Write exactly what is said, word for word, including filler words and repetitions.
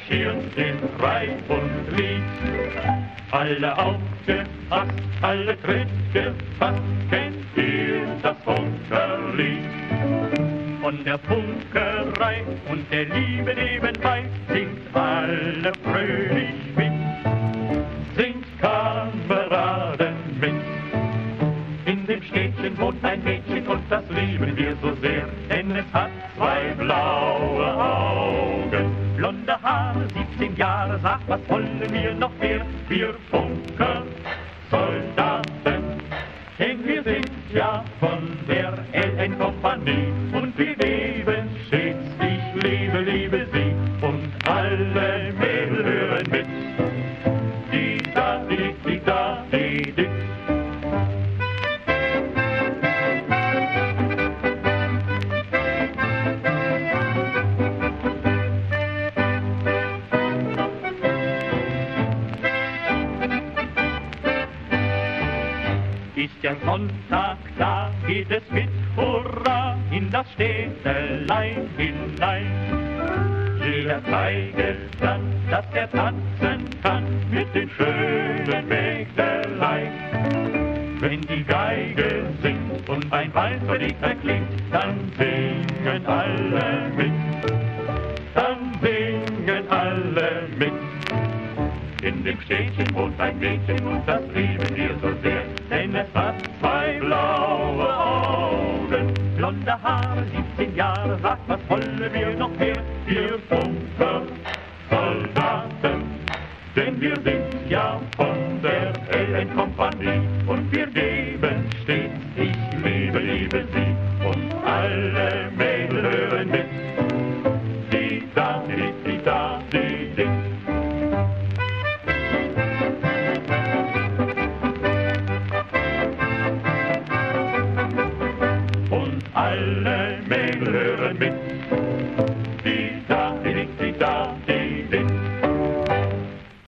marschiert in Reih und Glied. Alle aufgepasst, alle Tritt gefasst, kennt ihr das Funkerlied? Von der Funkerei und der Liebe nebenbei singt alle fröhlich mit, singt Kameraden mit. In dem Städtchen wohnt ein Mädchen und das lieben wir so sehr, denn es hat zwei blaue Augen, blonde Haare, siebzehn Jahre, sagt, was wollen wir noch mehr? Wir Funker, Soldaten, denn wir sind ja von der L N-Kompanie und wir leben stets, ich liebe, liebe sie und alle Mädel hören mit. Die da, die, die da, die, die. Ist ja Sonntag, da geht es mit Hurra in das Städtelein hinein. Jeder zeige dann, dass er tanzen kann mit den schönen Mägdelein. Wenn die Geige singt und ein Walzer erklingt, dann singen alle mit, dann singen alle mit. In dem Städtchen wohnt ein Mädchen und das lieben wir so sehr, denn es hat zwei blaue Augen, blonde Haare, siebzehn Jahre, sagt, was wollen wir noch mehr? Wir Funker, Soldaten, denn wir sind ja von der L N-Kompanie und wir geben stets, ich liebe, liebe sie und alle Mädel hören mit. Die da, die, die da, die, die. Alle Mädel hören mit.